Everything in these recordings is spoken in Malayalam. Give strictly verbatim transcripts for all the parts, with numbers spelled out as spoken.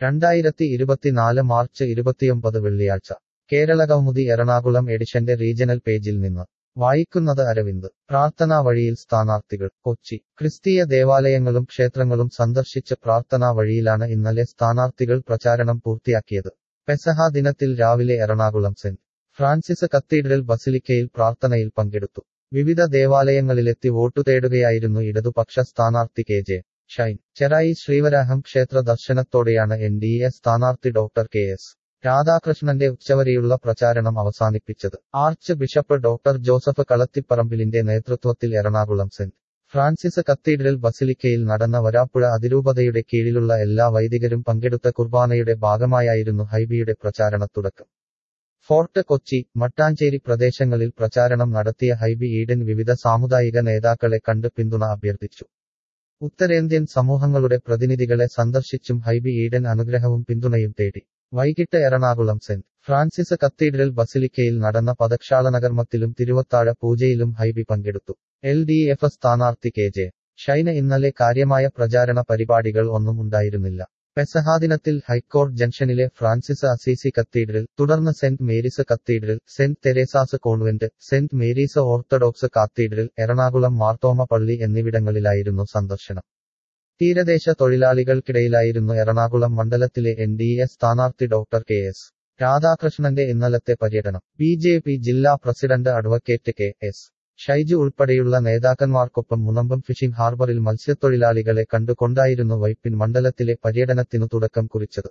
രണ്ടായിരത്തി ഇരുപത്തിനാല് മാർച്ച് ഇരുപത്തിയൊമ്പത് വെള്ളിയാഴ്ച കേരളകൗമുദി എറണാകുളം എഡിഷന്റെ റീജണൽ പേജിൽ നിന്ന് വായിക്കുന്നത് അരവിന്ദ്. പ്രാർത്ഥനാ വഴിയിൽ സ്ഥാനാർത്ഥികൾ. കൊച്ചി. ക്രിസ്തീയ ദേവാലയങ്ങളും ക്ഷേത്രങ്ങളും സന്ദർശിച്ച് പ്രാർത്ഥനാ വഴിയിലാണ് ഇന്നലെ സ്ഥാനാർത്ഥികൾ പ്രചാരണം പൂർത്തിയാക്കിയത്. പെസഹ ദിനത്തിൽ രാവിലെ എറണാകുളം സെന്റ് ഫ്രാൻസിസ് കത്തീഡ്രൽ ബസിലിക്കയിൽ പ്രാർത്ഥനയിൽ പങ്കെടുത്തു. വിവിധ ദേവാലയങ്ങളിലെത്തി വോട്ടു തേടുകയായിരുന്നു ഇടതുപക്ഷ സ്ഥാനാർത്ഥി കെ ജെ ഷൈൻ. ചെറായി ശ്രീവരാഹം ക്ഷേത്ര ദർശനത്തോടെയാണ് എൻ ഡി എ സ്ഥാനാർത്ഥി ഡോക്ടർ കെ എസ് രാധാകൃഷ്ണന്റെ ഉച്ചവരെയുള്ള പ്രചാരണം അവസാനിപ്പിച്ചത്. ആർച്ച് ബിഷപ്പ് ഡോക്ടർ ജോസഫ് കളത്തിപ്പറമ്പിലിന്റെ നേതൃത്വത്തിൽ എറണാകുളം സെന്റ് ഫ്രാൻസിസ് കത്തീഡ്രൽ ബസിലിക്കയിൽ നടന്ന വരാപ്പുഴ അതിരൂപതയുടെ കീഴിലുള്ള എല്ലാ വൈദികരും പങ്കെടുത്ത കുർബാനയുടെ ഭാഗമായായിരുന്നു ഹൈബിയുടെ പ്രചാരണത്തുടക്കം. ഫോർട്ട് കൊച്ചി, മട്ടാഞ്ചേരി പ്രദേശങ്ങളിൽ പ്രചാരണം നടത്തിയ ഹൈബി ഈഡൻ വിവിധ സാമുദായിക നേതാക്കളെ കണ്ട് പിന്തുണ അഭ്യർത്ഥിച്ചു. ഉത്തരേന്ത്യൻ സമൂഹങ്ങളുടെ പ്രതിനിധികളെ സന്ദർശിച്ചും ഹൈബി ഈഡൻ അനുഗ്രഹവും പിന്തുണയും തേടി. വൈകിട്ട് എറണാകുളം സെന്റ് ഫ്രാൻസിസ് കത്തീഡ്രൽ ബസിലിക്കയിൽ നടന്ന പദക്ഷാളനകർമ്മത്തിലും തിരുവത്താഴ പൂജയിലും ഹൈബി പങ്കെടുത്തു. എൽ ഡി എഫ് സ്ഥാനാർത്ഥി കെ ജെ ഷൈന് ഇന്നലെ കാര്യമായ പ്രചാരണ പരിപാടികൾ ഒന്നും ഉണ്ടായിരുന്നില്ല. പെസഹാദിനത്തിൽ ഹൈക്കോർട്ട് ജംഗ്ഷനിലെ ഫ്രാൻസിസ് അസീസി കത്തീഡ്രൽ, തുടർന്ന് saint Mary's cathedral, saint Teresa's convent, saint Mary's orthodox cathedral, Ernakulam Marthoma പള്ളി എന്നിവിടങ്ങളിലായിരുന്നു സന്ദർശനം. തീരദേശ തൊഴിലാളികൾക്കിടയിലായിരുന്നു എറണാകുളം മണ്ഡലത്തിലെ എൻ ഡി എ സ്ഥാനാർത്ഥി ഡോക്ടർ കെ എസ് രാധാകൃഷ്ണന്റെ ഇന്നലത്തെ പര്യടനം. ബി ജെ പി ജില്ലാ president advocate K S Shaiju ഉൾപ്പെടെയുള്ള നേതാക്കന്മാർക്കൊപ്പം മുനമ്പം ഫിഷിംഗ് ഹാർബറിൽ മത്സ്യത്തൊഴിലാളികളെ കണ്ടുകൊണ്ടായിരുന്നു വൈപ്പിൻ മണ്ഡലത്തിലെ പര്യടനത്തിനു തുടക്കം കുറിച്ചത്.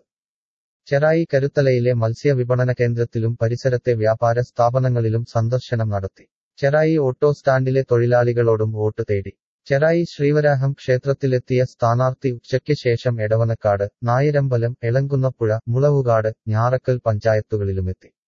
ചെറായി കരുത്തലയിലെ മത്സ്യ വിപണന കേന്ദ്രത്തിലും പരിസരത്തെ വ്യാപാര സ്ഥാപനങ്ങളിലും സന്ദർശനം നടത്തി. ചെറായി ഓട്ടോ സ്റ്റാൻഡിലെ തൊഴിലാളികളോടും വോട്ട് തേടി. ചെറായി ശ്രീവരാഹം ക്ഷേത്രത്തിലെത്തിയ സ്ഥാനാർത്ഥി ഉച്ചയ്ക്ക് ശേഷം എടവനക്കാട്, നായരമ്പലം, എളങ്കുന്നപ്പുഴ, മുളവുകാട്, ഞാറക്കൽ പഞ്ചായത്തുകളിലുമെത്തി.